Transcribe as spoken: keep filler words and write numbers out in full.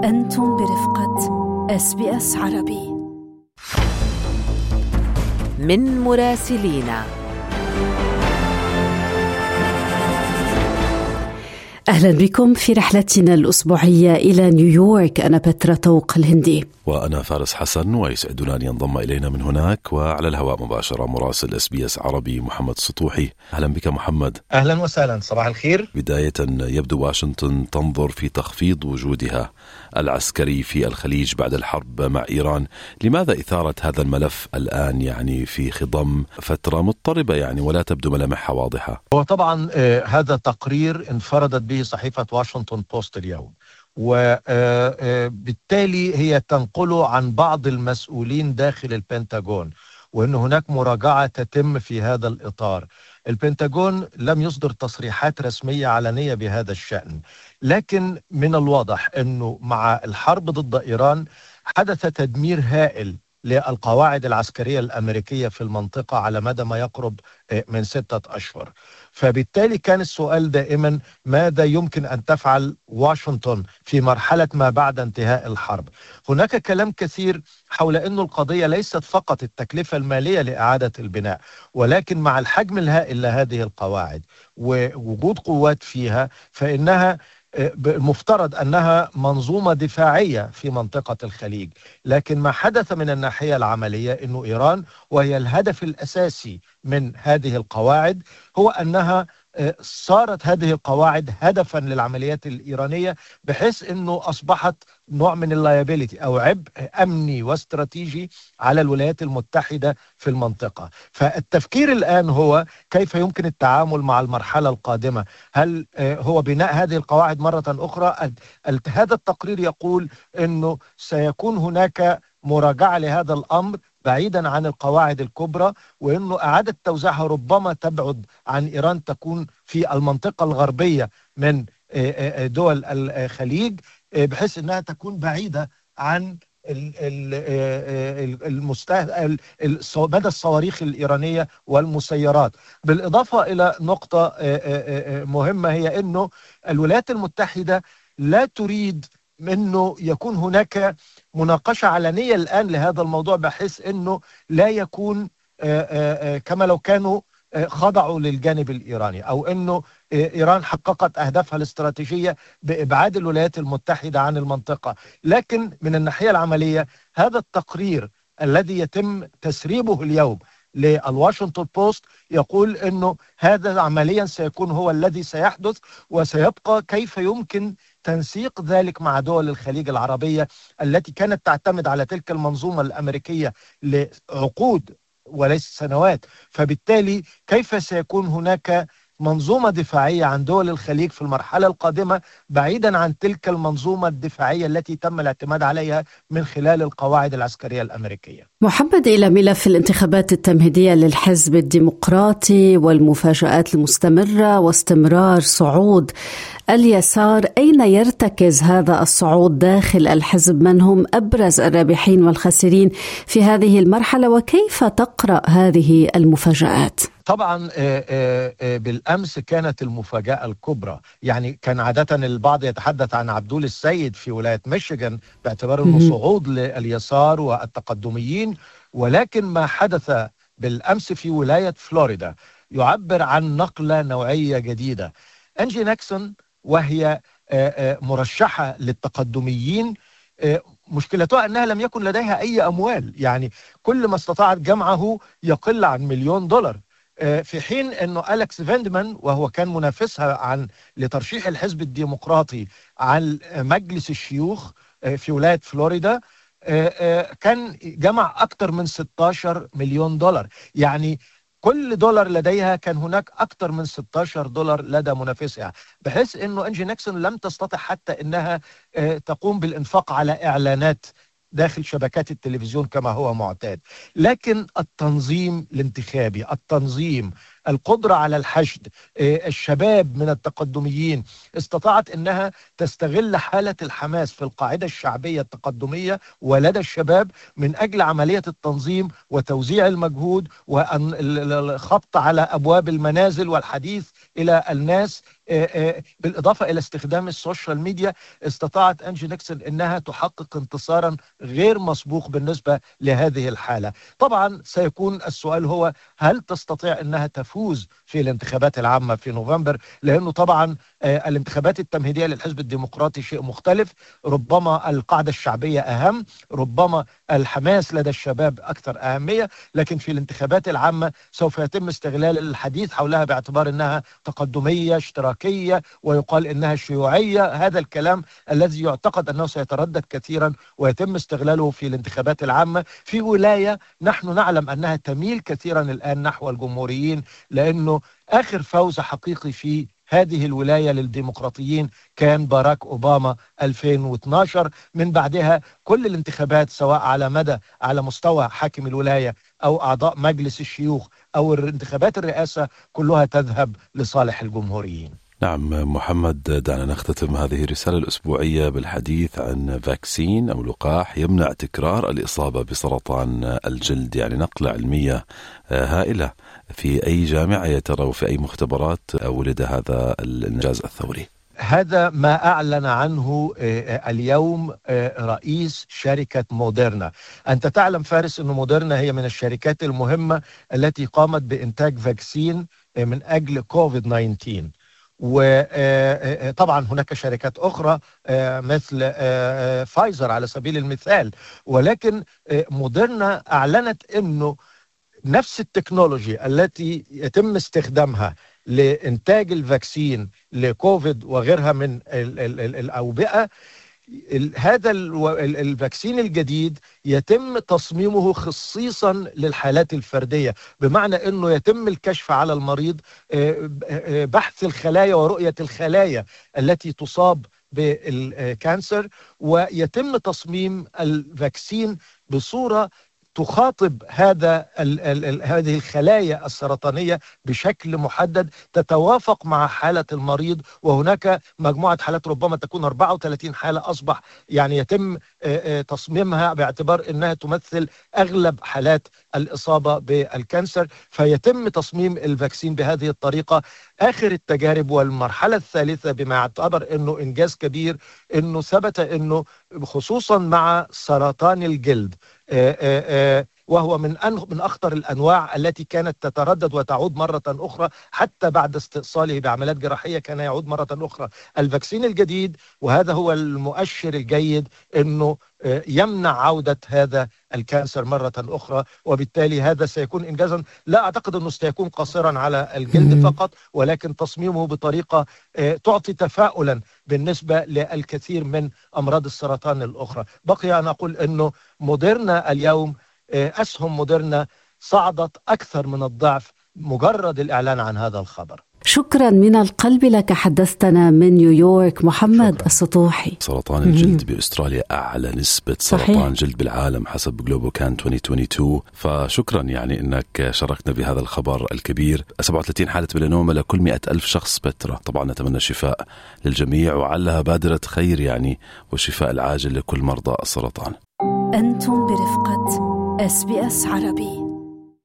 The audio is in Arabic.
أنتم برفقة إس بي إس عربي. من مراسلينا. أهلا بكم في رحلتنا الأسبوعية إلى نيويورك. أنا بترا طوق الهندي وأنا فارس حسن، ويسعدنا أن ينضم إلينا من هناك وعلى الهواء مباشرة مراسل إس بي إس عربي محمد سطوحي. أهلا بك محمد. أهلا وسهلا، صباح الخير. بداية، يبدو واشنطن تنظر في تخفيض وجودها العسكري في الخليج بعد الحرب مع إيران. لماذا إثارة هذا الملف الآن، يعني في خضم فترة مضطربة يعني ولا تبدو ملامحها واضحة؟ هو طبعا آه هذا تقرير انفردت به صحيفة واشنطن بوست اليوم، وبالتالي هي تنقله عن بعض المسؤولين داخل البنتاغون، وأن هناك مراجعة تتم في هذا الإطار. البنتاغون لم يصدر تصريحات رسمية علنية بهذا الشأن، لكن من الواضح أنه مع الحرب ضد إيران حدث تدمير هائل للقواعد العسكرية الأمريكية في المنطقة على مدى ما يقرب من ستة أشهر. فبالتالي كان السؤال دائما ماذا يمكن أن تفعل واشنطن في مرحلة ما بعد انتهاء الحرب. هناك كلام كثير حول أن القضية ليست فقط التكلفة المالية لإعادة البناء، ولكن مع الحجم الهائل لهذه القواعد ووجود قوات فيها، فإنها المفترض أنها منظومة دفاعية في منطقة الخليج. لكن ما حدث من الناحية العملية أنه إيران، وهي الهدف الأساسي من هذه القواعد، هو أنها صارت هذه القواعد هدفا للعمليات الإيرانية، بحيث أنه أصبحت نوع من اللايبيليتي أو عبء أمني واستراتيجي على الولايات المتحدة في المنطقة. فالتفكير الآن هو كيف يمكن التعامل مع المرحلة القادمة. هل هو بناء هذه القواعد مرة أخرى؟ هذا التقرير يقول أنه سيكون هناك مراجعة لهذا الأمر بعيدا عن القواعد الكبرى، وأنه إعادة توزيعها ربما تبعد عن إيران، تكون في المنطقة الغربية من دول الخليج، بحيث أنها تكون بعيدة عن مدى الصواريخ الإيرانية والمسيرات. بالإضافة إلى نقطة مهمة، هي أنه الولايات المتحدة لا تريد أنه يكون هناك مناقشة علنية الآن لهذا الموضوع، بحيث أنه لا يكون كما لو كانوا خضعوا للجانب الإيراني، أو أنه إيران حققت أهدافها الاستراتيجية بإبعاد الولايات المتحدة عن المنطقة. لكن من الناحية العملية، هذا التقرير الذي يتم تسريبه اليوم للواشنطن بوست يقول أنه هذا عمليا سيكون هو الذي سيحدث، وسيبقى كيف يمكن تنسيق ذلك مع دول الخليج العربية التي كانت تعتمد على تلك المنظومة الأمريكية لعقود وليس سنوات. فبالتالي كيف سيكون هناك منظومة دفاعية عن دول الخليج في المرحلة القادمة، بعيدا عن تلك المنظومة الدفاعية التي تم الاعتماد عليها من خلال القواعد العسكرية الأمريكية. محمد، إلى ملف الانتخابات التمهيدية للحزب الديمقراطي والمفاجآت المستمرة واستمرار صعود اليسار، أين يرتكز هذا الصعود داخل الحزب؟ من هم أبرز الرابحين والخاسرين في هذه المرحلة، وكيف تقرأ هذه المفاجآت؟ طبعا بالأمس كانت المفاجأة الكبرى، يعني كان عادة البعض يتحدث عن عبدول السيد في ولاية ميشيغان باعتبار أنه صعود لليسار والتقدميين، ولكن ما حدث بالأمس في ولاية فلوريدا يعبر عن نقلة نوعية جديدة. أنجي نيكسون، وهي مرشحة للتقدميين، مشكلتها أنها لم يكن لديها أي أموال، يعني كل ما استطاعت جمعه يقل عن مليون دولار، في حين أنه أليكس فيندمان، وهو كان منافسها عن لترشيح الحزب الديمقراطي عن مجلس الشيوخ في ولاية فلوريدا، كان جمع أكثر من ستة عشر مليون دولار. يعني كل دولار لديها كان هناك أكثر من ستة عشر دولار لدى منافسها، بحيث أنه أنجي نيكسون لم تستطع حتى أنها تقوم بالإنفاق على إعلانات داخل شبكات التلفزيون كما هو معتاد. لكن التنظيم الانتخابي، التنظيم، القدرة على الحشد، الشباب من التقدميين، استطاعت أنها تستغل حالة الحماس في القاعدة الشعبية التقدمية ولدى الشباب من أجل عملية التنظيم وتوزيع المجهود والخبط على أبواب المنازل والحديث إلى الناس بالإضافة إلى استخدام السوشيال ميديا استطاعت أنجي نيكسون أنها تحقق انتصارا غير مسبوق بالنسبة لهذه الحالة. طبعا سيكون السؤال هو هل تستطيع أنها تفوز في الانتخابات العامة في نوفمبر، لأنه طبعا الانتخابات التمهيدية للحزب الديمقراطي شيء مختلف، ربما القاعدة الشعبية أهم، ربما الحماس لدى الشباب أكثر أهمية، لكن في الانتخابات العامة سوف يتم استغلال الحديث حولها باعتبار أنها تقدمية اشتراكية ويقال أنها شيوعية، هذا الكلام الذي يعتقد أنه سيتردد كثيرا ويتم استغلاله في الانتخابات العامة في ولاية نحن نعلم أنها تميل كثيرا الآن نحو الجمهوريين، لأنه آخر فوز حقيقي في هذه الولاية للديمقراطيين كان باراك أوباما ألفين واثني عشر. من بعدها كل الانتخابات سواء على مدى على مستوى حاكم الولاية أو أعضاء مجلس الشيوخ أو انتخابات الرئاسة كلها تذهب لصالح الجمهوريين. نعم محمد، دعنا نختتم هذه الرسالة الأسبوعية بالحديث عن فاكسين أو لقاح يمنع تكرار الإصابة بسرطان الجلد، يعني نقلة علمية هائلة. في أي جامعة يا ترى وفي أي مختبرات ولد هذا الإنجاز الثوري؟ هذا ما أعلن عنه اليوم رئيس شركة موديرنا. أنت تعلم فارس أن موديرنا هي من الشركات المهمة التي قامت بإنتاج فاكسين من أجل كوفيد تسعة عشر، وطبعا هناك شركات أخرى مثل فايزر على سبيل المثال، ولكن موديرنا أعلنت أنه نفس التكنولوجي التي يتم استخدامها لإنتاج الفاكسين لكوفيد وغيرها من الأوبئة، هذا الفاكسين الجديد يتم تصميمه خصيصا للحالات الفردية، بمعنى أنه يتم الكشف على المريض، بحث الخلايا ورؤية الخلايا التي تصاب بالكانسر، ويتم تصميم الفاكسين بصورة تخاطب هذا ال ال ال هذه الخلايا السرطانية بشكل محدد تتوافق مع حالة المريض. وهناك مجموعة حالات ربما تكون أربعة وثلاثين حالة أصبح يعني يتم تصميمها باعتبار أنها تمثل أغلب حالات الإصابة بالكانسر، فيتم تصميم الفاكسين بهذه الطريقة. آخر التجارب والمرحلة الثالثة بما يعتبر أنه إنجاز كبير، أنه ثبت أنه خصوصا مع سرطان الجلد آآ آآ وهو من من أخطر الأنواع التي كانت تتردد وتعود مرة أخرى حتى بعد استئصاله بعمليات جراحية كان يعود مرة أخرى. الفاكسين الجديد وهذا هو المؤشر الجيد أنه يمنع عودة هذا الكانسر مرة أخرى، وبالتالي هذا سيكون إنجازا لا أعتقد أنه سيكون قاصرا على الجلد فقط، ولكن تصميمه بطريقة تعطي تفاؤلا بالنسبة للكثير من أمراض السرطان الأخرى. بقي أن أقول أنه موديرنا اليوم أسهم موديرنا صعدت أكثر من الضعف مجرد الإعلان عن هذا الخبر. شكرا من القلب لك، حدثتنا من نيويورك محمد شكرا. السطوحي. سرطان الجلد بأستراليا أعلى نسبة سرطان صحيح. جلد بالعالم حسب جلوبوكان ألفين واثنين وعشرين، فشكرا يعني أنك شاركنا بهذا الخبر الكبير. سبعة وثلاثين حالة ميلانوما لكل مئة ألف شخص بترة، طبعا نتمنى الشفاء للجميع وعلها بادرة خير يعني والشفاء العاجل لكل مرضى السرطان. أنتم برفقة إس بي إس عربي.